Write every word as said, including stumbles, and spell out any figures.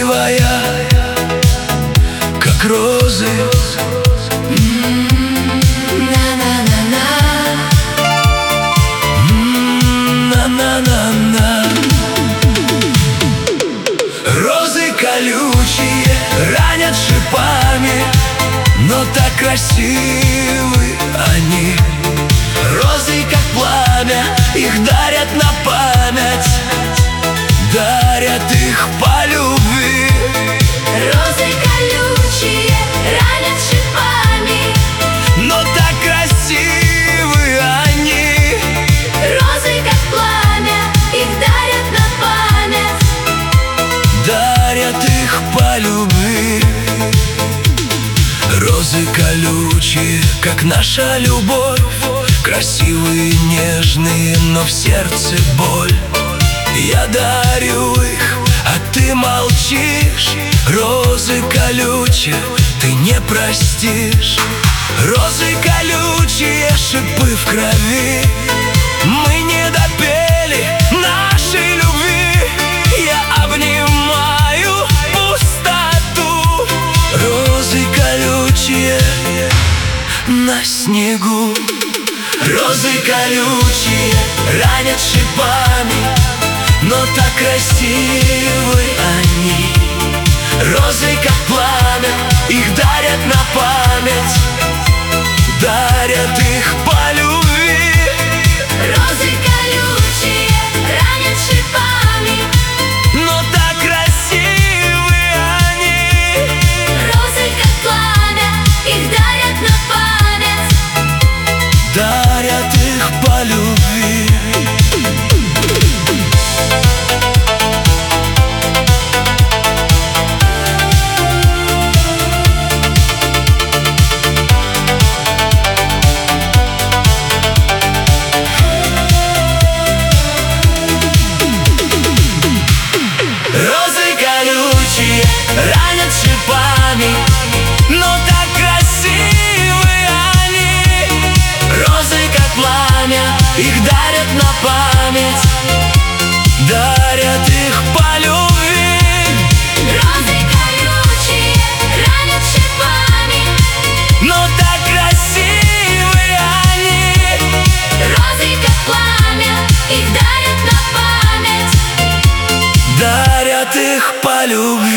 красивая, как розы. На-на-на-на. Розы колючие ранят шипами, но так красивы они. Розы как пламя, их дарят на память, дарят их по любви. Розы колючие ранят шипами, но так красивы они. Розы как пламя, их дарят на память, дарят их по любви. Розы колючие, как наша любовь, красивые, нежные, но в сердце боль. Я дарю их, а ты молчишь. Розы колючие, ты не простишь. Розы колючие, шипы в крови. Мы не допели нашей любви. Я обнимаю пустоту. Розы колючие на снегу. Розы колючие ранят шипами, но так красивы они. Розы как пламя, их дарят на память, дарят их по любви. Розы колючие ранят шипами, но так красивы они. Розы как пламя, их дарят на память, дарят их по любви. Ранят шипами, но так красивы они. Розы как пламя, их дарят на память, дарят их по любви. Розы колючие ранят шипами, но так красивы они. Розы как пламя, их дарят на память, дарят их по любви.